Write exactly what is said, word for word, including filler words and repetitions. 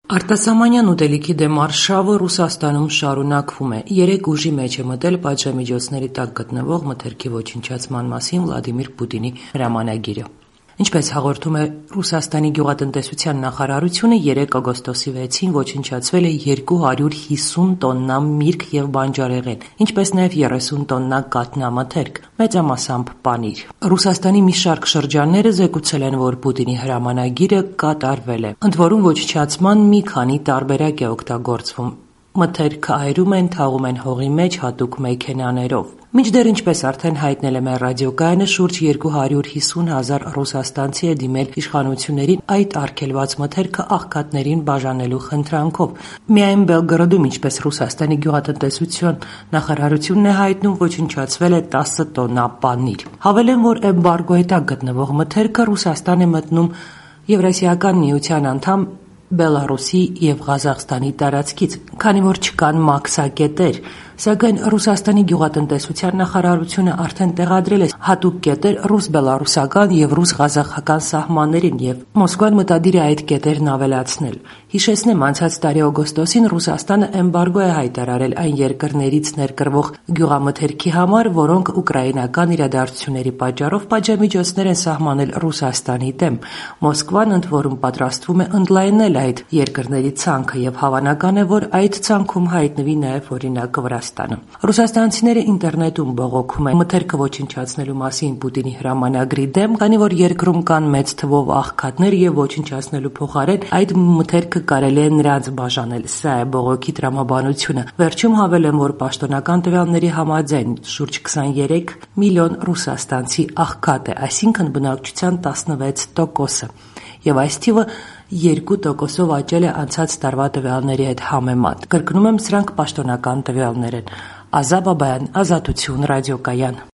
Արտասահմանյան ուտելիքի դեմ արշավը Ռուսաստանում շարունակվում է։ Երեք ուժի մեջ է մտել պատժամիջոցների տակ գտնվող մթերքի ոչնչացման մասին Վլադիմիր Պուտինի հրամանագիրը։ Ինչպես հաղորդում է Ռուսաստանի գյուղատնտեսության նախարարությունը, երեկ օգոստոսի վեցին ոչնչացվել է երկու հարյուր հիսուն տոննա միրգ և բանջարեղեն, ինչպես նաև երեսուն տոննա կաթնամթերք, մեծամասամբ պանիր։ Ռուսաստանի մի շարք շրջանները զեկուցել են, որ Պուտինի հրամանագիրը կատարվել է, ընդ որում ոչնչացման մի քանի տարբերակ է օգտագործվում։ Մթերքը այրում են, թաղում են հողի մեջ հատուկ մեքենաներով։ Մինչդեռ, ինչպես արդեն հայտնել է մեր ռադիոկայանը, շուրջ երկու հարյուր հիսուն հազար ռուսաստանցի է դիմել իշխանություններին այդ արգելված մթերքը աղքատներին բաժանելու խնդրանքով։ Միայն Բելգորոդում, ինչպես Ռուսաստանի գյուղատնտեսության նախարարությունն է հայտնում, ոչնչացվել է տասը տոննա պանիր։ Հավելեն, որ էմբարգոյի տակ գտնվող մթերքը Ռուսաստան է մտնում Եվրասիական միության անդամ Բելարուսի և Ղազախստանի տարածքից, քանի որ չկան մաքսակետեր, սակայն Ռուսաստանի գյուղատնտեսության նախարարությունը արդեն տեղադրել է հատուկ կետեր ռուս-բելարուսական և ռուս-ղազախական սահմաններին և Մոսկվան մտադիր է այդ կետերն ավելացնել։ Հիշեցնեմ, անցած տարի օգոստոսին Ռուսաստանը էմբարգո է հայտարարել այն երկրներից ներկրվող գյուղամթերքի համար, որոնք ուկրաինական իրադարձությունների պատճառով պատժամիջոցներ են սահմանել Ռուսաստանի դեմ։ Մոսկվան ընդ որում պատրաստվում է ընդլայնել այդ երկրների ցանքը և հավանական է, որ այդ ցանքում հայտնվի նաև օրինակ Վրաստանը։ Ռուսաստանցիները ինտերնետում բողոքում են մթերքը ոչնչացնելու մասին Պուտինի հրամանագրի դեմ, քանի որ երկրում կան մեծ թվով աղքատներ և ոչնչացնելու փոխարեն այդ մթերքը կարելի է նրանց բաժանել։ Սա է բողոքի տրամաբանությունը։ Վերջում հավելեմ, որ պաշտոնական տվյալների համաձայն շուրջ քսաներեք միլիոն ռուսաստանցի աղքատ է, այսինքն բնակչության տասնվեց տոկոսը։ Եվ այս թիվը երկու տոկոսով աճել է անցած տարվա տվյալների հետ համեմատ։ Կրկնում եմ, սրանք պաշտոնական տվյալներ են։ Ազա Բաբայան, Ազատություն ռադիոկայան։